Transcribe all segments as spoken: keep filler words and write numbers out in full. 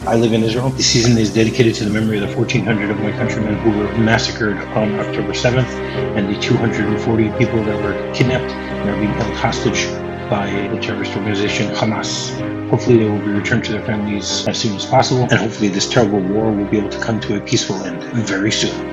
I live in Israel. The season is dedicated to the memory of the fourteen hundred of my countrymen who were massacred on October seventh and the two hundred forty people that were kidnapped and are being held hostage by the terrorist organization Hamas. Hopefully they will be returned to their families as soon as possible, and hopefully this terrible war will be able to come to a peaceful end very soon.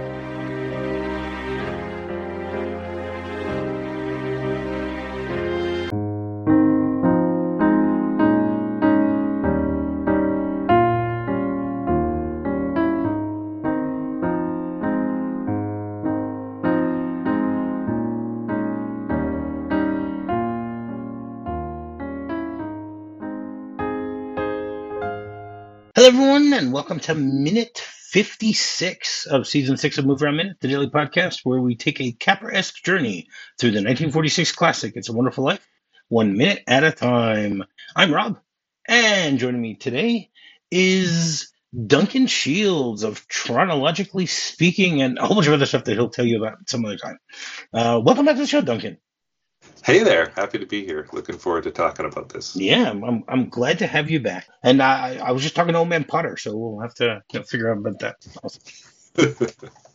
Hello, everyone, and welcome to minute fifty-six of season six of Move Around Minute, the daily podcast where we take a Capra-esque journey through the nineteen forty-six classic It's a Wonderful Life, one minute at a time. I'm Rob, and joining me today is Duncan Shields of Chronologically Speaking and a whole bunch of other stuff that he'll tell you about some other time. Uh, welcome back to the show, Duncan. Hey there, happy to be here. Looking forward to talking about this. Yeah, I'm I'm glad to have you back. And I I was just talking to Old Man Potter, so we'll have to you know, figure out about that. Awesome.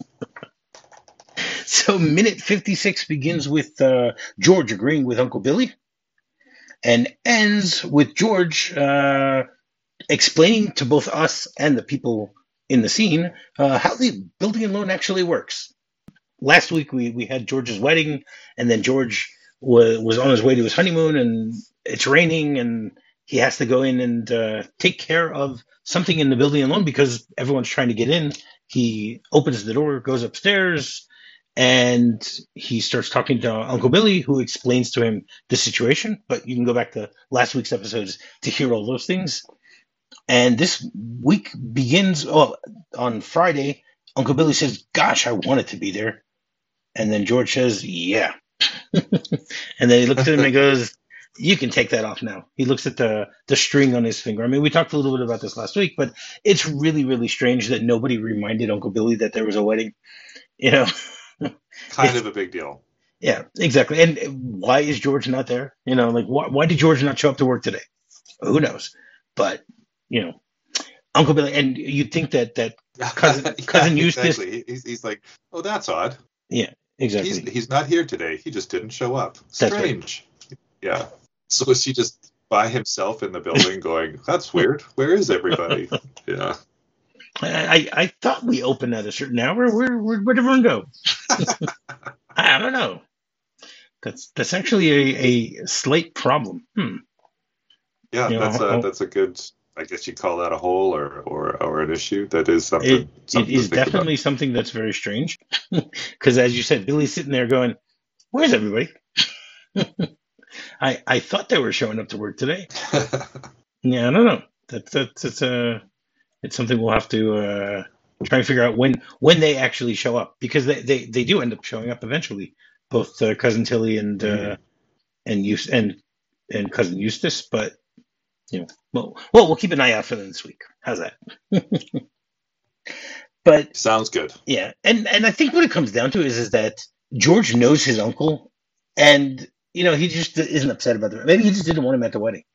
So minute fifty-six begins with uh, George agreeing with Uncle Billy, and ends with George uh, explaining to both us and the people in the scene uh, how the building and loan actually works. Last week we we had George's wedding, and then George was was on his way to his honeymoon, and it's raining, and he has to go in and uh, take care of something in the building alone because everyone's trying to get in. He opens the door, goes upstairs, and he starts talking to Uncle Billy, who explains to him the situation. But you can go back to last week's episodes to hear all those things. And this week begins oh, on Friday. Uncle Billy says, "Gosh, I wanted to be there." And then George says, "Yeah." And then he looks at him and he goes, "You can take that off now." He looks at the the string on his finger. I mean, we talked a little bit about this last week, but it's really, really strange that nobody reminded Uncle Billy that there was a wedding. You know, kind of a big deal. Yeah, exactly. And why is George not there? You know, like why, why did George not show up to work today? Who knows? But you know, Uncle Billy, and you'd think that that cousin yeah, cousin Eustace, exactly. he's, he's like, "Oh, that's odd." Yeah. Exactly. He's, he's not here today. He just didn't show up. Right. Strange. Yeah. So is he just by himself in the building going, "That's weird. Where is everybody?" Yeah. I, I thought we opened at a certain hour. Where, where where'd everyone go? I don't know. That's that's actually a, a slight problem. Hmm. Yeah, You know, that's a I'll- that's a good. I guess you call that a hole or or, or an issue. That is something. It, it something to is think definitely something that's very strange. Because as you said, Billy's sitting there going, "Where's everybody?" I I thought they were showing up to work today. about. Yeah, I don't know. That's that's it's a it's something we'll have to uh, try and figure out when when they actually show up, because they, they, they do end up showing up eventually. Both uh, cousin Tilly and uh, Mhm. and Eust- and and cousin Eustace, but you know, well, well, we'll keep an eye out for them this week. How's that? But Sounds good. yeah, and and I think what it comes down to is is that George knows his uncle, and you know he just isn't upset about it. Maybe he just didn't want him at the wedding.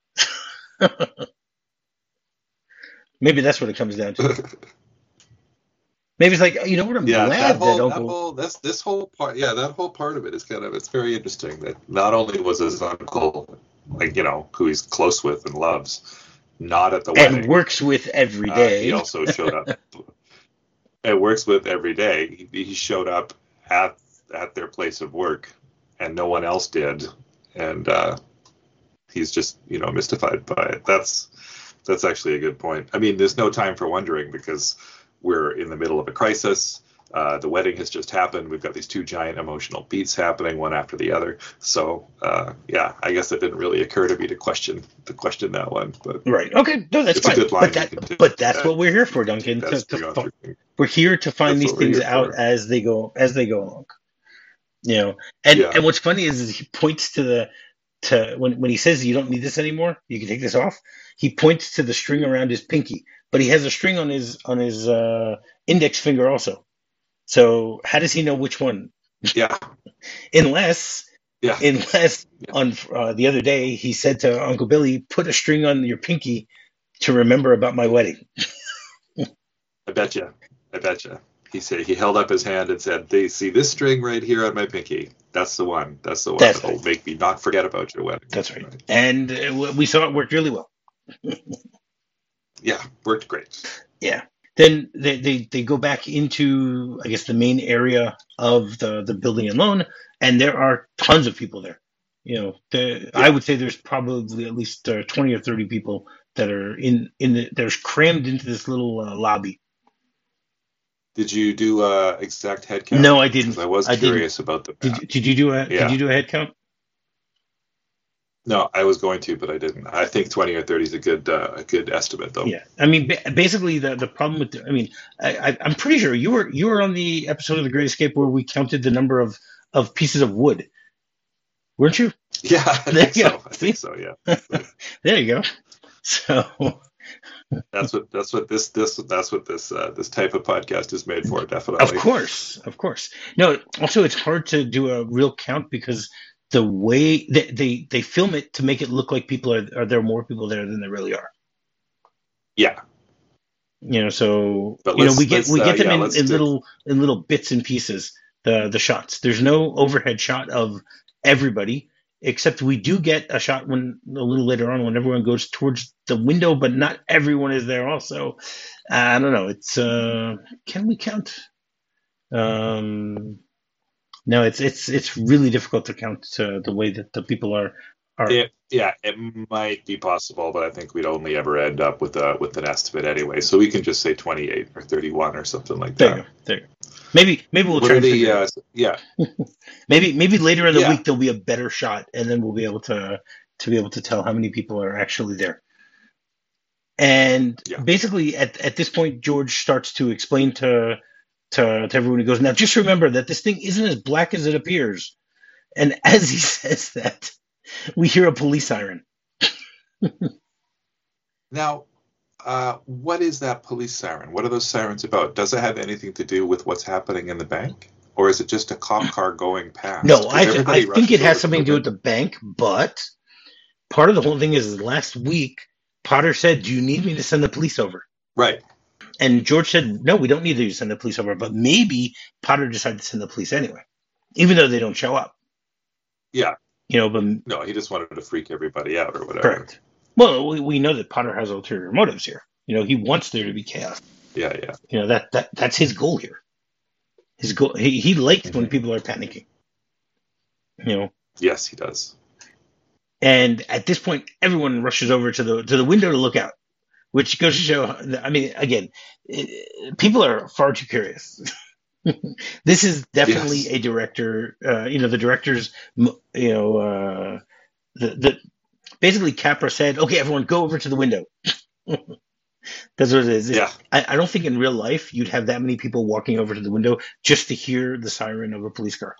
Maybe that's what it comes down to. Maybe it's like, oh, you know what? I'm Yeah, glad that that, whole that Uncle. whole this this whole part, yeah, that whole part of it is kind of it's very interesting that not only was his uncle, like, you know, who he's close with and loves, not at the And wedding. works with every Uh, day. he also showed up and works with every day. He, he showed up at at their place of work, and no one else did, and uh, he's just, you know, mystified by it. That's that's actually a good point. I mean, there's no time for wondering because we're in the middle of a crisis. Uh, the wedding has just happened. We've got these two giant emotional beats happening, one after the other. So, uh, yeah, I guess it didn't really occur to me to question to question that one. But Right. Okay. No, that's it's a fine. good line. But that, You can do but that's that. what we're here for, Duncan. That's To, to, beyond fi- your thing. we're here to find That's these what we're things here out for. as they go as they go along. You know, and Yeah. and what's funny is, is he points to the to when when he says you don't need this anymore, you can take this off. He points to the string around his pinky, but he has a string on his on his uh, index finger also. So how does he know which one? Yeah. Unless Yeah. unless Yeah. on uh, the other day he said to Uncle Billy, "Put a string on your pinky to remember about my wedding. I bet you. I bet you. He said he held up his hand and said, "They see this string right here on my pinky. That's the one. That's the one That's that'll right. make me not forget about your wedding." That's right. right. And uh, we saw it worked really well. Yeah, worked great. Yeah. Then they, they, they go back into, I guess, the main area of the, the building and loan, and there are tons of people there. You know, the, yeah. I would say there's probably at least uh, twenty or thirty people that are in, in the, they're crammed into this little uh, lobby. Did you do a exact head count? No, I didn't. I was I curious didn't. about the did, did you do a yeah. Did you do a head count? No, I was going to, but I didn't. I think twenty or thirty is a good uh, a good estimate, though. Yeah, I mean, basically, the, the problem with, the, I mean, I, I'm pretty sure you were you were on the episode of The Great Escape where we counted the number of, of pieces of wood, weren't you? Yeah, I there think you so. Go. I think so. Yeah. There you go. So that's what that's what this this that's what this uh, this type of podcast is made for. Definitely. Of course, of course. No, also it's hard to do a real count because the way they, they, they film it to make it look like people are, are there are more people there than there really are. Yeah. You know, so but you know we get we get uh, them yeah, in, in little in little bits and pieces. The the shots. There's no overhead shot of everybody, except we do get a shot when a little later on when everyone goes towards the window, but not everyone is there. Also, uh, I don't know. It's uh, can we count? Um. No, it's it's it's really difficult to count uh, the way that the people are are. It, yeah, it might be possible, but I think we'd only ever end up with a with an estimate anyway. So we can just say twenty-eight or thirty-one or something like there that. You go. There you go. Maybe maybe we'll what try to the, figure uh, it out. Yeah. maybe maybe later in the yeah. week there'll be a better shot, and then we'll be able to to be able to tell how many people are actually there. And yeah. basically, at at this point, George starts to explain to. To, to everyone who goes, now just remember that this thing isn't as black as it appears. And as he says that, we hear a police siren. Now, uh, what is that police siren? What are those sirens about? Does it have anything to do with what's happening in the bank? Or is it just a cop car going past? No, I, th- I think it has something to do with the bank, but part of the whole thing is last week, Potter said, do you need me to send the police over? Right. And George said, no, we don't need to send the police over. But maybe Potter decided to send the police anyway, even though they don't show up. Yeah. You know, but no, he just wanted to freak everybody out or whatever. Correct. Well, we, we know that Potter has ulterior motives here. You know, he wants there to be chaos. Yeah, yeah. You know, that, that that's his goal here. His goal. He, he likes mm-hmm. when people are panicking. You know. Yes, he does. And at this point, everyone rushes over to the to the window to look out. Which goes to show, I mean, again, it, people are far too curious. This is definitely yes. a director, uh, you know, the director's, you know, uh, the, the basically Capra said, okay, everyone go over to the window. That's what it is. Yeah. I, I don't think in real life you'd have that many people walking over to the window just to hear the siren of a police car.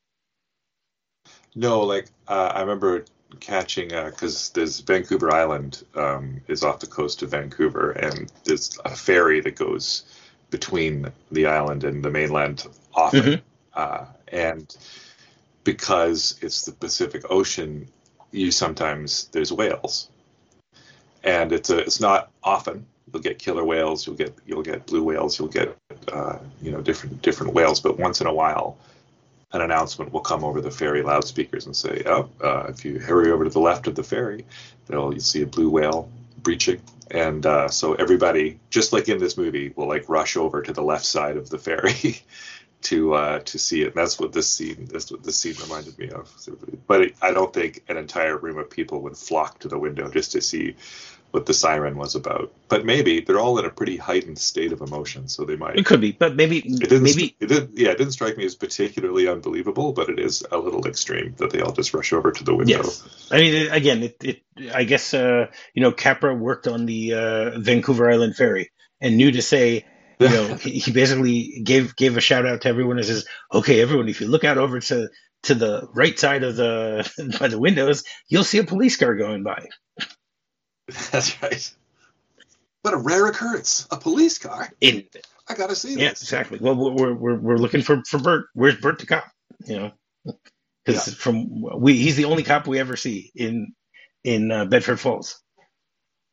No, like, uh, I remember catching because uh, there's Vancouver Island um, is off the coast of Vancouver, and there's a ferry that goes between the island and the mainland often. Mm-hmm. Uh, and because it's the Pacific Ocean, you sometimes there's whales, and it's a it's not often. You'll get killer whales, you'll get you'll get blue whales, you'll get uh, you know different different whales, but once in a while, an announcement will come over the ferry loudspeakers and say, oh, uh, if you hurry over to the left of the ferry, they'll you'll see a blue whale breaching. And uh, so everybody, just like in this movie, will like rush over to the left side of the ferry to uh, to see it. And that's what this scene that's what this scene reminded me of. But it, I don't think an entire room of people would flock to the window just to see what the siren was about. But maybe they're all in a pretty heightened state of emotion, so they might. It could be, but maybe it didn't. Maybe it did. Yeah, it didn't strike me as particularly unbelievable, but it is a little extreme that they all just rush over to the window. Yes, I mean, again, it. it I guess uh, you know, Capra worked on the uh, Vancouver Island ferry and knew to say. You know, he, he basically gave gave a shout out to everyone and says, "Okay, everyone, if you look out over to to the right side of the by the windows, you'll see a police car going by." That's right. What a rare occurrence! A police car. In, I gotta see yeah, this. Exactly. Well, we're we're we're looking for, for Bert. Where's Bert the cop? You know, because yeah. from we he's the only cop we ever see in in uh, Bedford Falls.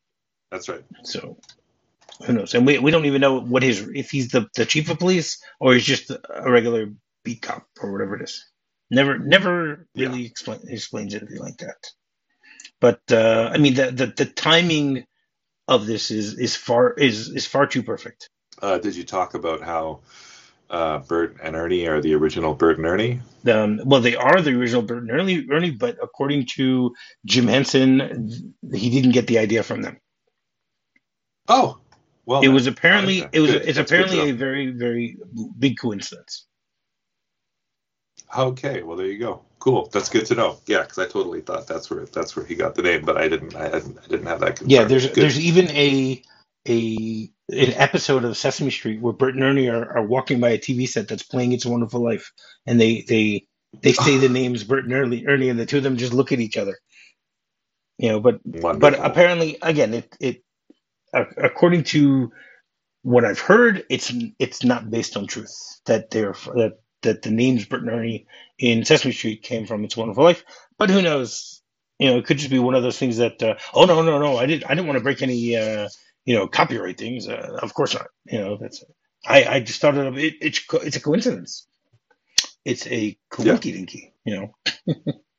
That's right. So who knows? And we we don't even know what his if he's the, the chief of police or he's just a regular beat cop or whatever it is. Never never really Yeah. explain, explains anything like that. But uh, I mean the, the the timing of this is is far is is far too perfect. Uh, did you talk about how uh, Bert and Ernie are the original Bert and Ernie? Um, well, they are the original Bert and Ernie, Ernie, but according to Jim Henson, he didn't get the idea from them. Oh, well, It then. was apparently Oh, okay. it was Good. it's That's good to apparently a know. very very big coincidence. Okay, well there you go. Cool. That's good to know. Yeah, because I totally thought that's where that's where he got the name, but I didn't. I didn't. I didn't have that Yeah, confirmed. there's Good. there's even a a an episode of Sesame Street where Bert and Ernie are, are walking by a T V set that's playing It's a Wonderful Life, and they they they say the names Bert and Ernie, Ernie, and the two of them just look at each other. You know, but but Wonderful. apparently, again, it it uh, according to what I've heard, it's it's not based on truth that they're that that the names Bert and Ernie in Sesame Street came from It's a Wonderful Life. But who knows? You know, it could just be one of those things that uh, oh no no no I didn't I didn't want to break any uh, you know copyright things. Uh, of course not. You know that's I I just thought it, it it's it's a coincidence. It's a Yeah. coinky dinky. You know.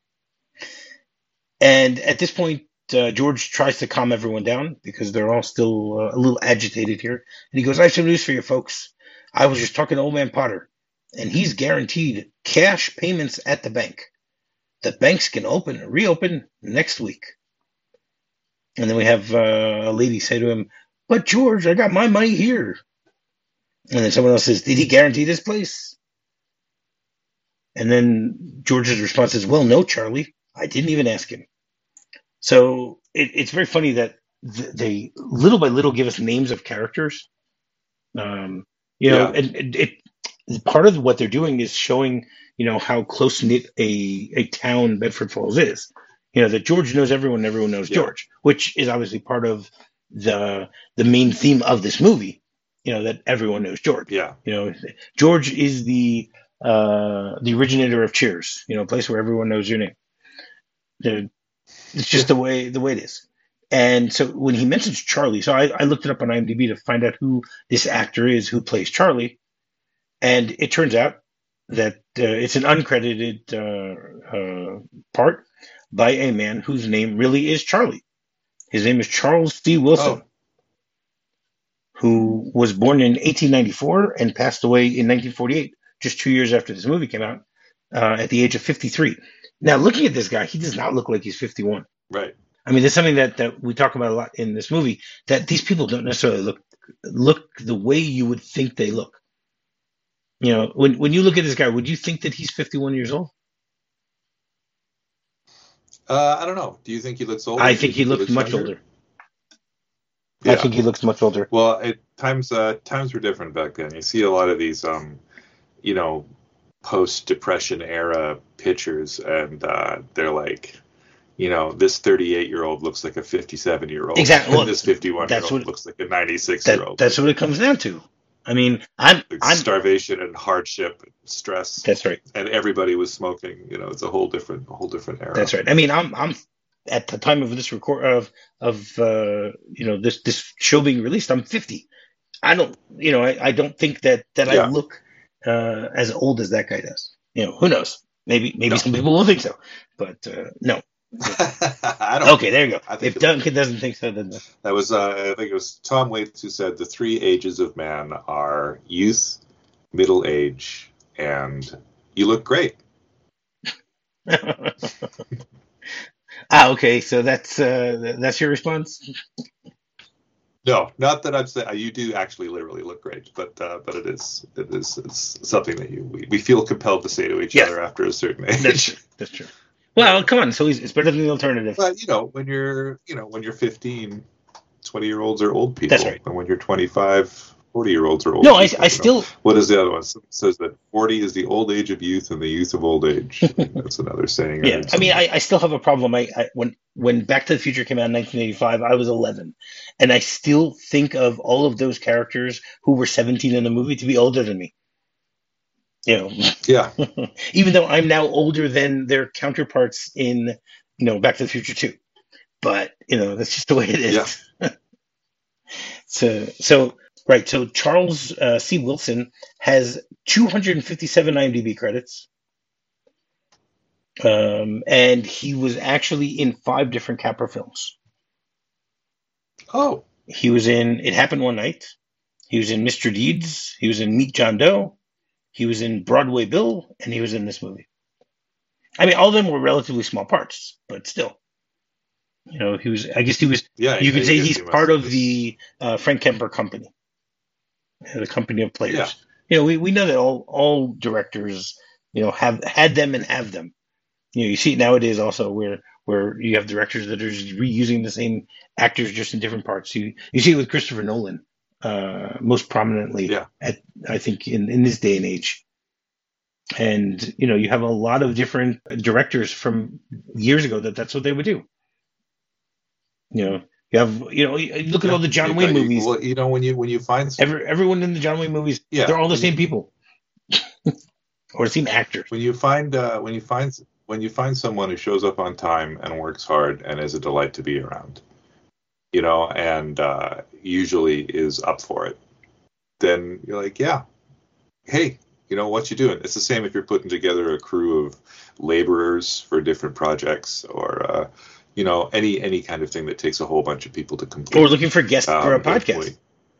And at this point, uh, George tries to calm everyone down because they're all still uh, a little agitated here. And he goes, I have some news for you folks. I was just talking to old man Potter, and he's guaranteed cash payments at the bank. The banks can open and reopen next week. And then we have uh, a lady say to him, but George, I got my money here. And then someone else says, did he guarantee this place? And then George's response is, well, no, Charlie. I didn't even ask him. So it, it's very funny that th- they little by little give us names of characters. Um, you know, Yeah. and it, it part of what they're doing is showing you know how close knit a a town Bedford Falls is. You know that George knows everyone, and everyone knows Yeah. George, which is obviously part of the the main theme of this movie. You know that everyone knows George. Yeah. You know, George is the uh, the originator of Cheers. You know, a place where everyone knows your name. The, It's just the way the way it is. And so when he mentions Charlie, so I, I looked it up on IMDb to find out who this actor is who plays Charlie, and it turns out that uh, it's an uncredited uh, uh, part by a man whose name really is Charlie. His name is Charles C. Wilson, Oh. who was born in eighteen ninety-four and passed away in nineteen forty-eight, just two years after this movie came out, uh, at the age of fifty-three. Now, looking at this guy, he does not look like he's fifty-one. Right. I mean, there's something that, that we talk about a lot in this movie, that these people don't necessarily look look the way you would think they look. You know, when when you look at this guy, would you think that he's fifty-one years old? Uh, I don't know. Do you think he looks older? I Do you think he looks much younger? older. Yeah. I think he looks much older. Well, it, times uh, times were different back then. You see a lot of these, um, you know, post-depression era pictures, and uh, they're like, you know, this thirty-eight-year-old looks like a fifty-seven-year-old. Exactly. Well, And this fifty-one-year-old that's what- looks like a That, ninety-six-year-old. that's what it comes down to. I mean, I'm, Like I'm starvation and hardship and stress, that's right. and everybody was smoking. You know, it's a whole different, a whole different era. That's right. I mean, I'm I'm at the time of this record of of uh, you know this this show being released, I'm fifty. I don't you know I, I don't think that that I Yeah. look uh, as old as that guy does. You know, who knows? Maybe maybe No. some people will think so, but uh, no. I don't. Okay, there you go. I think If it- Duncan doesn't think so, then That was, uh, I think it was Tom Waits who said the three ages of man are youth, middle age, and you look great. ah, okay. So that's uh, that's your response. No, not that I'm saying you do actually literally look great, but uh, but it is it is it's something that you we, we feel compelled to say to each Yes. other after a certain age. That's true. That's true. Well, come on. So he's, it's better than the alternative. But you know, when you're you know when you're fifteen, twenty year olds are old people, That's right. and when you're twenty-five, forty year olds are old. No, I, people, I you know? still What is the other one? It says that forty is the old age of youth and the youth of old age. That's another saying. Yeah, heard I mean, somewhere. I, I still have a problem. I, I when when Back to the Future came out in nineteen eighty-five, I was eleven, and I still think of all of those characters who were seventeen in the movie to be older than me. You know, yeah, even though I'm now older than their counterparts in you know Back to the Future two, but you know that's just the way it is. Yeah. So, so right. So Charles uh, C. Wilson has two hundred fifty-seven IMDb credits, um, and he was actually in five different Capra films. Oh, He was in It Happened One Night. He was in Mister Deeds. He was in Meet John Doe. He was in Broadway Bill, and he was in this movie. I mean, all of them were relatively small parts, but still, you know, he was. I guess he was. yeah. You I could say guess he's he must part have of just- the uh, Frank Kemper Company, uh, the company of players. Yeah. You know, we, we know that all all directors, you know, have had them and have them. You know, you see it nowadays also where where you have directors that are just reusing the same actors just in different parts. You you see it with Christopher Nolan, uh, most prominently. Yeah. At I think in in this day and age. And you know, you have a lot of different directors from years ago that that's what they would do. You know, you have you know, you look at all the John You Wayne got- you- movies. Well, you know, when you when you find Every, everyone in the John Wayne movies, Yeah. they're all the same people, or the same actors. when you find uh, when you find when you find someone who shows up on time and works hard and is a delight to be around, you know, and uh, usually is up for it, then you're like, yeah, hey, you know what you doing? It's the same if you're putting together a crew of laborers for different projects, or uh, you know, any any kind of thing that takes a whole bunch of people to complete. Or looking for guests for a Um, podcast.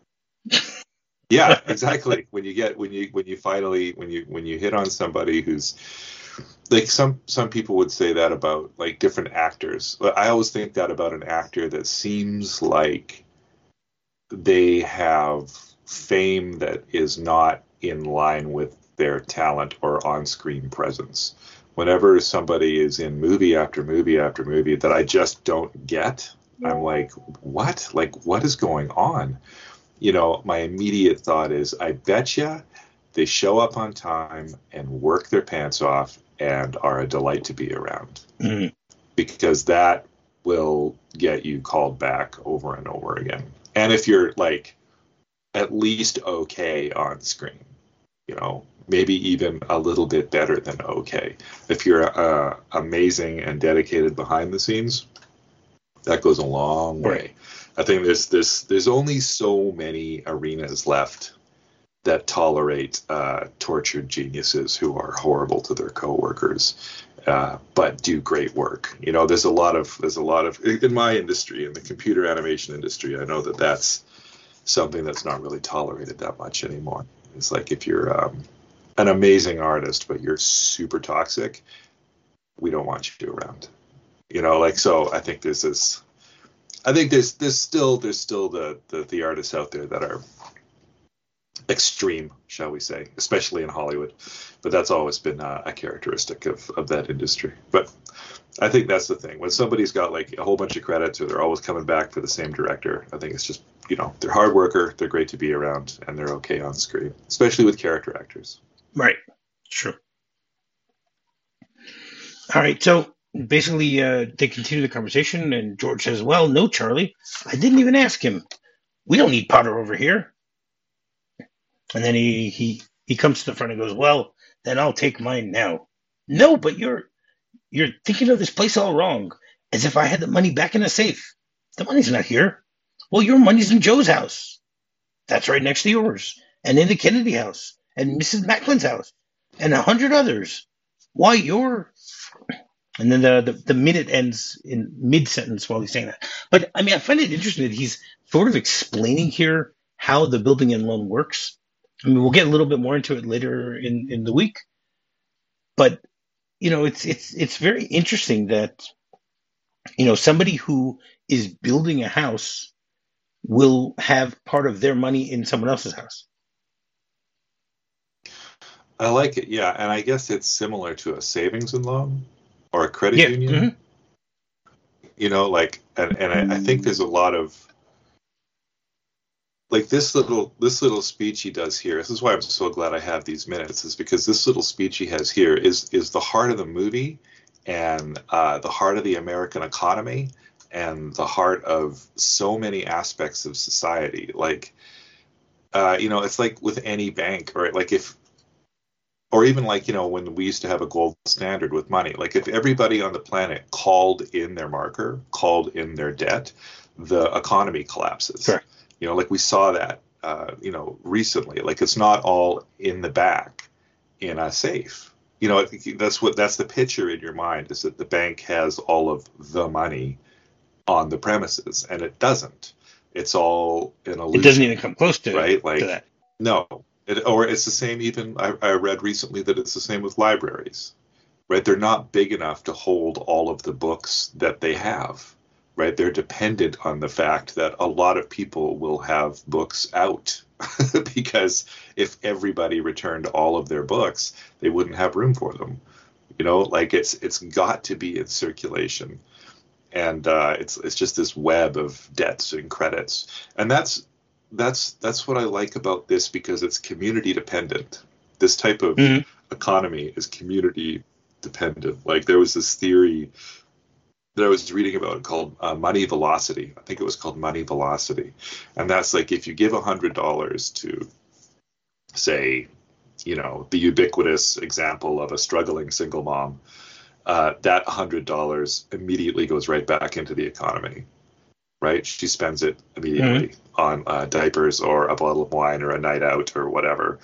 Yeah, exactly. when you get when you when you finally when you when you hit on somebody who's like some some people would say that about like different actors. But I always think that about an actor that seems like they have fame that is not in line with their talent or on-screen presence. Whenever somebody is in movie after movie after movie that I just don't get, I'm like, what? Like, what is going on? You know, my immediate thought is, I bet you they show up on time and work their pants off and are a delight to be around. Mhm. Because that will get you called back over and over again. And if you're like at least okay on screen, you know, maybe even a little bit better than okay. If you're uh, amazing and dedicated behind the scenes, that goes a long way. Right. I think there's this there's only so many arenas left that tolerate uh, tortured geniuses who are horrible to their coworkers, uh, but do great work. You know, there's a lot of there's a lot of in my industry, in the computer animation industry, I know that that's something that's not really tolerated that much anymore. It's like if you're um, an amazing artist but you're super toxic, we don't want you around. You know, like so. I think there's this. I think there's there's still there's still the, the the artists out there that are extreme, shall we say, especially in Hollywood. But that's always been a, a characteristic of, of that industry. But I think that's the thing. When somebody's got like a whole bunch of credits or they're always coming back for the same director, I think it's just, you know, they're hard worker, they're great to be around, and they're okay on screen, especially with character actors. Right. Sure. All right. So basically, uh, they continue the conversation, and George says, "Well, no, Charlie, I didn't even ask him. We don't need Potter over here." And then he he he comes to the front and goes, "Well, then I'll take mine now." No, but you're you're thinking of this place all wrong. As if I had the money back in a safe. The money's not here. Well, your money's in Joe's house. That's right next to yours, and in the Kennedy house, and Missus Macklin's house, and a hundred others. Why, you're... And then the, the, the minute ends in mid-sentence while he's saying that. But, I mean, I find it interesting that he's sort of explaining here how the building and loan works. I mean, we'll get a little bit more into it later in, in the week. But, you know, it's it's it's very interesting that, you know, somebody who is building a house will have part of their money in someone else's house. I like it, yeah, and I guess it's similar to a savings and loan or a credit Yeah. union. Mhm. You know, like, and, and I, I think there's a lot of like this little this little speech he does here. This is why I'm so glad I have these minutes, is because this little speech he has here is is the heart of the movie and uh, the heart of the American economy and the heart of so many aspects of society. Like, uh, you know, it's like with any bank, or like if, or even like, you know, when we used to have a gold standard with money, like if everybody on the planet called in their marker, called in their debt, the economy collapses. Sure. You know, like we saw that, uh, you know, recently. Like it's not all in the back in a safe. You know, that's what that's the picture in your mind, is that the bank has all of the money on the premises, and it doesn't. It's all an illusion. It doesn't even come close to right. Like to that. No, it, or it's the same. Even I, I read recently that it's the same with libraries. Right, they're not big enough to hold all of the books that they have. Right, they're dependent on the fact that a lot of people will have books out because if everybody returned all of their books, they wouldn't have room for them. You know, like it's it's got to be in circulation, and uh, it's it's just this web of debts and credits, and that's that's that's what I like about this, because it's community dependent. This type of mm-hmm. economy is community dependent. Like there was this theory that I was reading about called uh, money velocity. I think it was called money velocity. And that's like, if you give one hundred dollars to, say, you know, the ubiquitous example of a struggling single mom, uh, that one hundred dollars immediately goes right back into the economy, right? She spends it immediately mm-hmm. on uh, diapers or a bottle of wine or a night out or whatever.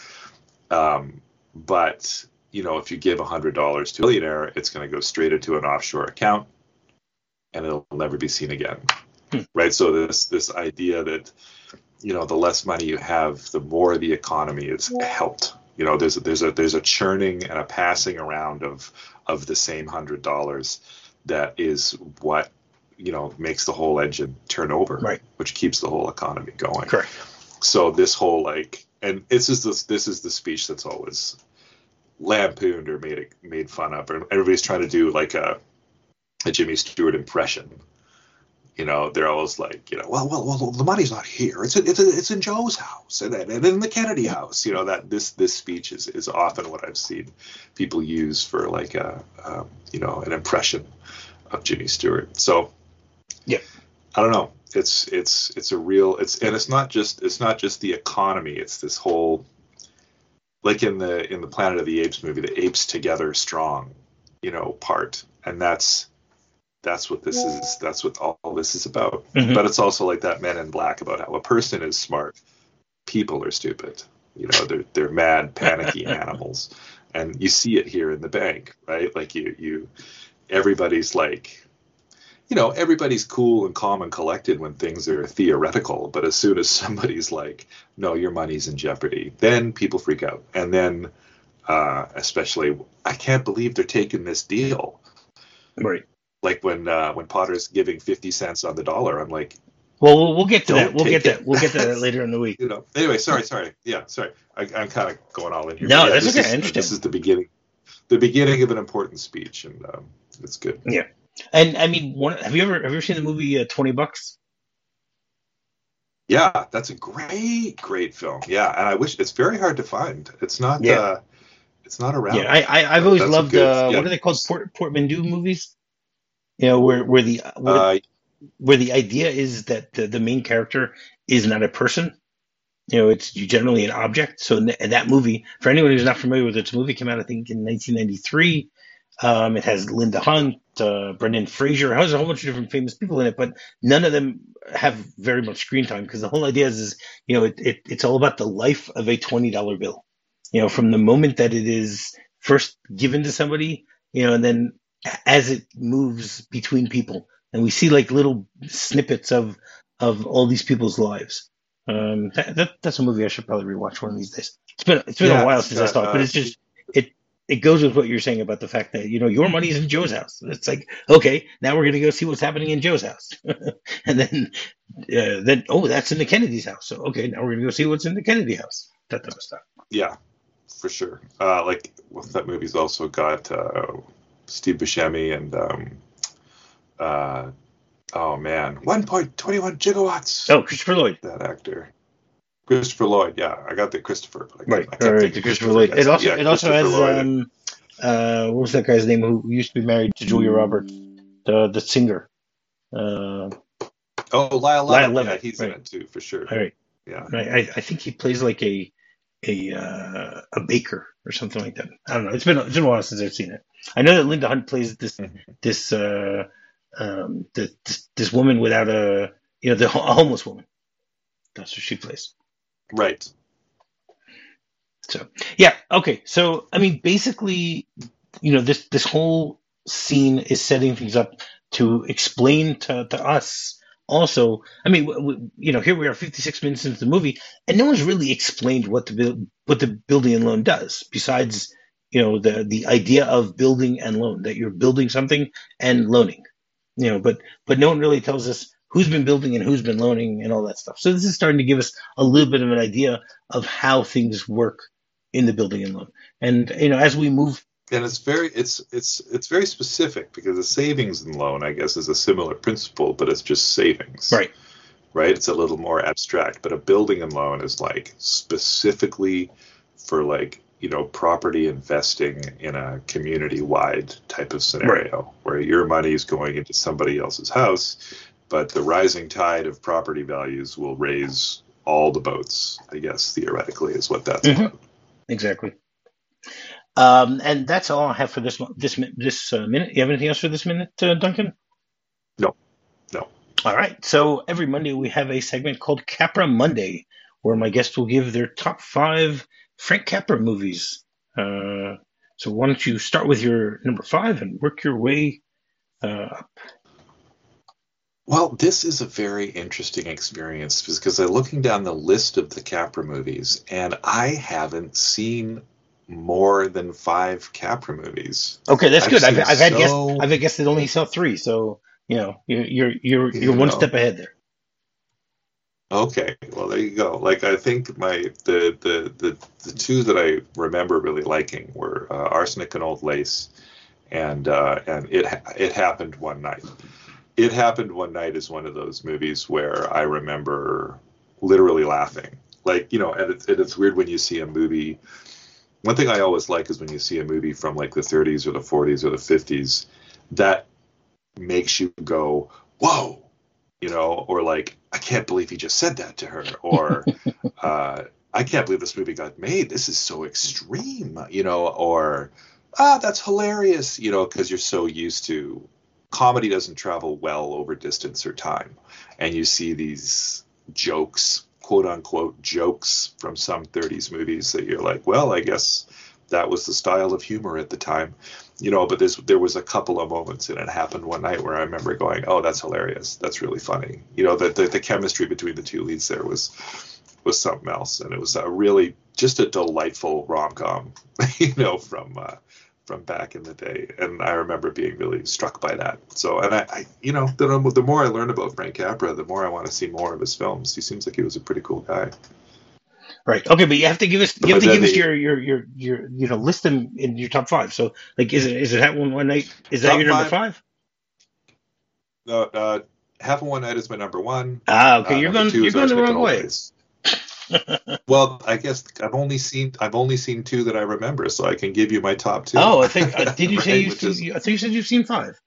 Um, but, you know, if you give one hundred dollars to a billionaire, it's going to go straight into an offshore account, and it'll never be seen again, hmm. right? So this this idea that, you know, the less money you have, the more the economy is helped. You know, there's a, there's a there's a churning and a passing around of of the same hundred dollars that is what, you know, makes the whole engine turn over, right? Which keeps the whole economy going. Correct. So this whole like, and this is this this is the speech that's always lampooned or made made fun of, or everybody's trying to do like a a Jimmy Stewart impression. You know, they're always like, you know, well, well, well, the money's not here. It's in, it's in, it's in Joe's house and, and in the Kennedy house. You know, that this this speech is, is often what I've seen people use for like a, um, you know, an impression of Jimmy Stewart. So, yeah, I don't know. It's it's it's a real it's and it's not just it's not just the economy. It's this whole, like in the in the Planet of the Apes movie, the apes together strong, you know, part, and that's. That's what this is. That's what all this is about. Mm-hmm. But it's also like that Men in Black about how a person is smart, people are stupid. You know, they're they're mad, panicky animals, and you see it here in the bank, right? Like you you, everybody's like, you know, everybody's cool and calm and collected when things are theoretical. But as soon as somebody's like, no, your money's in jeopardy, then people freak out. And then, uh, especially, I can't believe they're taking this deal, right? Like when uh, when Potter's giving fifty cents on the dollar, I'm like, well, we'll, we'll get to that. We'll get that. We'll get to that later in the week. You know. Anyway, sorry, sorry. Yeah, sorry. I, I'm kind of going all in here. No, yeah, that's this okay. Is, I understand. This is the beginning, the beginning of an important speech, and um, it's good. Yeah, and I mean, one, have you ever have you ever seen the movie uh, twenty bucks? Yeah, that's a great, great film. Yeah, and I wish it's very hard to find. It's not. Yeah. Uh, it's not around. Yeah, I, I I've always loved. Good, uh, yeah. What are they called? Port Portmanteau movies. You know, where where the where, uh, where the idea is that the, the main character is not a person. You know, it's generally an object. So in, the, in that movie, for anyone who's not familiar with it, this movie came out, I think, in nineteen ninety-three. Um, it has Linda Hunt, uh, Brendan Fraser. It has a whole bunch of different famous people in it, but none of them have very much screen time, because the whole idea is, is you know, it, it, it's all about the life of a twenty dollar bill. You know, from the moment that it is first given to somebody, you know, and then as it moves between people, and we see like little snippets of of all these people's lives. Um, that, that that's a movie I should probably rewatch one of these days. It's been it's been yeah, a while since uh, I saw it, but it's just it it goes with what you're saying about the fact that, you know, your money is in Joe's house. It's like, okay, now we're gonna go see what's happening in Joe's house, and then uh, then oh, that's in the Kennedy's house. So okay, now we're gonna go see what's in the Kennedy house. That type of stuff. Yeah, for sure. Uh, like well, that movie's also got. Uh, Steve Buscemi and um, uh, oh man, one point two one gigawatts. Oh, Christopher Lloyd, that actor, Christopher Lloyd. Yeah, I got the Christopher. But I right, I can't right, think the Christopher Lloyd. It also, yeah, it also has um, uh, what was that guy's name who used to be married to Julia Roberts, the the singer. Uh, oh, Lyle Lovett. Yeah, he's right. in it too, for sure. All right. Yeah, I I think he plays like a a uh, a baker or something like that. I don't know. It's been it's been a while since I've seen it. I know that Linda Hunt plays this mm-hmm. this uh, um, this this woman without a, you know, the a homeless woman. That's what she plays. Right. So yeah, okay. So I mean, basically, you know, this this whole scene is setting things up to explain to, to us also. I mean, w- w- you know, here we are, fifty-six minutes into the movie, and no one's really explained what the build what the building and loan does, besides you know the the idea of building and loan, that you're building something and loaning. You know, but but no one really tells us who's been building and who's been loaning and all that stuff. So this is starting to give us a little bit of an idea of how things work in the building and loan. And you know, as we move, And it's very it's it's it's very specific, because a savings and loan, I guess, is a similar principle, but it's just savings. right, Right? It's a little more abstract, but a building and loan is like specifically for like, you know, property investing in a community-wide type of scenario where your money is going into somebody else's house, but the rising tide of property values will raise all the boats, I guess, theoretically, is what that's Mhm. about. Exactly. Um, and that's all I have for this mo- this mi- this uh, minute. You have anything else for this minute, uh, Duncan? No, no. All right. So every Monday we have a segment called Capra Monday, where my guests will give their top five Frank Capra movies. Uh, so why don't you start with your number five and work your way uh, up? Well, this is a very interesting experience, because I'm looking down the list of the Capra movies, and I haven't seen more than five Capra movies. Okay, that's I've good. I've seen I've had guessed so I've had guessed that only saw three. So you know you're you're you're you you're one know. step ahead there. Okay, well there you go. Like I think my the the the, the two that I remember really liking were uh, Arsenic and Old Lace, and uh, and it Ha- it happened one night. It happened one night is one of those movies where I remember literally laughing. Like, you know, and it's, and it's weird when you see a movie. One thing I always like is when you see a movie from like the thirties or the forties or the fifties that makes you go, whoa, you know, or like, I can't believe he just said that to her, or uh, I can't believe this movie got made. This is so extreme, you know, or ah, that's hilarious, you know, because you're so used to comedy doesn't travel well over distance or time, and you see these jokes, quote unquote jokes, from some thirties movies that you're like, well, I guess that was the style of humor at the time, you know. But there's there was a couple of moments, and it happened one night, where I remember going, oh, that's hilarious, that's really funny, you know. That the, the chemistry between the two leads there was was something else, and it was a really just a delightful rom-com, you know, from uh, from back in the day. And I remember being really struck by that. So, and I, I you know, the, the more I learn about Frank Capra, the more I want to see more of his films. He seems like he was a pretty cool guy. Right. Okay, but you have to give us you have But to then give us the your your your your you know list them in your top five. So like, is it is it that one one night? Is that top your number five, five? uh, uh, Half of One Night is my number one. Ah, okay. Uh, You're number going two you're is going the Arsenic and wrong Old way. Lace. Well, I guess I've only seen I've only seen two that I remember, so I can give you my top two. Oh, I think uh, did you say Right? you've Which seen? is You, I think you said you've seen five.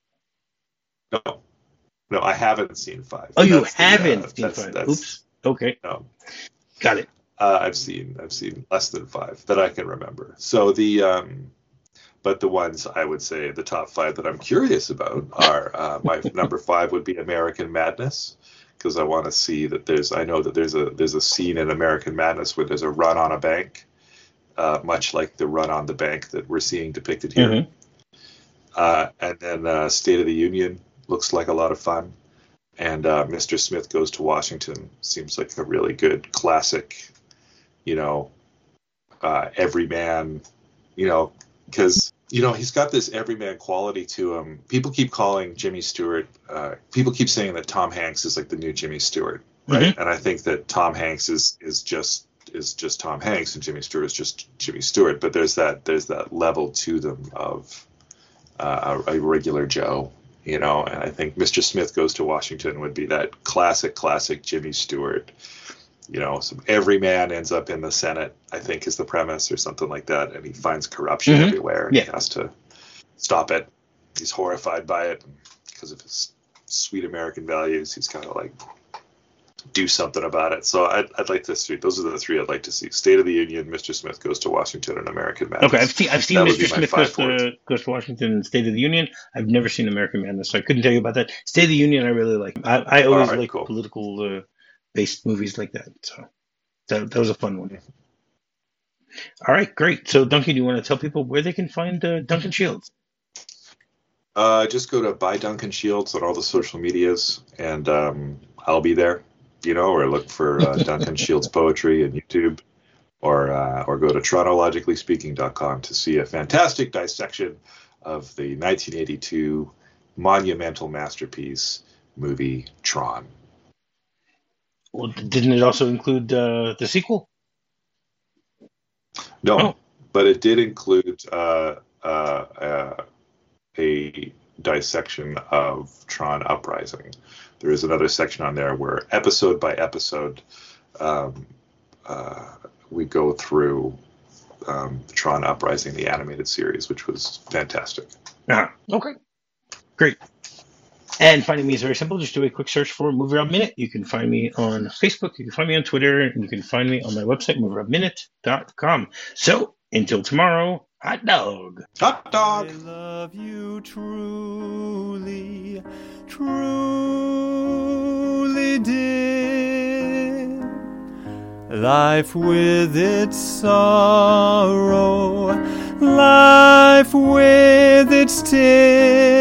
no, no, I haven't seen five. Oh, you That's the, haven't uh, seen that's five. that's Oops. Okay, no. got it. Uh, I've seen I've seen less than five that I can remember. So the um, but the ones I would say the top five that I'm curious about are uh, my number five would be American Madness, because I want to see that there's I know that there's a there's a scene in American Madness where there's a run on a bank, uh, much like the run on the bank that we're seeing depicted here. Mm-hmm. Uh, and then uh, State of the Union looks like a lot of fun, and uh, Mister Smith Goes to Washington seems like a really good classic. You know, uh, everyman, you know, because, you know, he's got this everyman quality to him. People keep calling Jimmy Stewart, uh, people keep saying that Tom Hanks is like the new Jimmy Stewart, right? Mm-hmm. And I think that Tom Hanks is, is just is just Tom Hanks, and Jimmy Stewart is just Jimmy Stewart. But there's that there's that level to them of uh, a, a regular Joe, you know. And I think Mister Smith Goes to Washington would be that classic, classic Jimmy Stewart. You know, some every man ends up in the Senate, I think is the premise, or something like that, and he finds corruption Mm-hmm. everywhere, and Yeah. he has to stop it. He's horrified by it because of his sweet American values. He's got to like do something about it. So I'd, I'd like to see. Those are the three I'd like to see: State of the Union, Mister Smith Goes to Washington, and American Madness. Okay, I've seen I've seen That would Mister be my Smith five goes forwards. to goes to Washington, State of the Union. I've never seen American Madness, so I couldn't tell you about that. State of the Union, I really like. I, I always All right, like cool. political uh, based movies like that. So that, that was a fun one. All right, great. So Duncan, do you want to tell people where they can find uh, Duncan Shields? Uh, just go to Buy Duncan Shields on all the social medias, and um, I'll be there, you know, or look for uh, Duncan Shields Poetry on YouTube, or uh, or go to toronto logically speaking dot com to see a fantastic dissection of the nineteen eighty-two monumental masterpiece movie Tron. Well, didn't it also include uh, the sequel? No, oh. but it did include uh, uh, uh, a dissection of Tron Uprising. There is another section on there where episode by episode um, uh, we go through um, Tron Uprising, the animated series, which was fantastic. Ah, okay. Great. And finding me is very simple. Just do a quick search for Movie Rob Minute. You can find me on Facebook. You can find me on Twitter. And you can find me on my website, movie rob minute dot com. So, until tomorrow, hot dog. Hot dog. I love you truly, truly, dear. Life with its sorrow, life with its tears.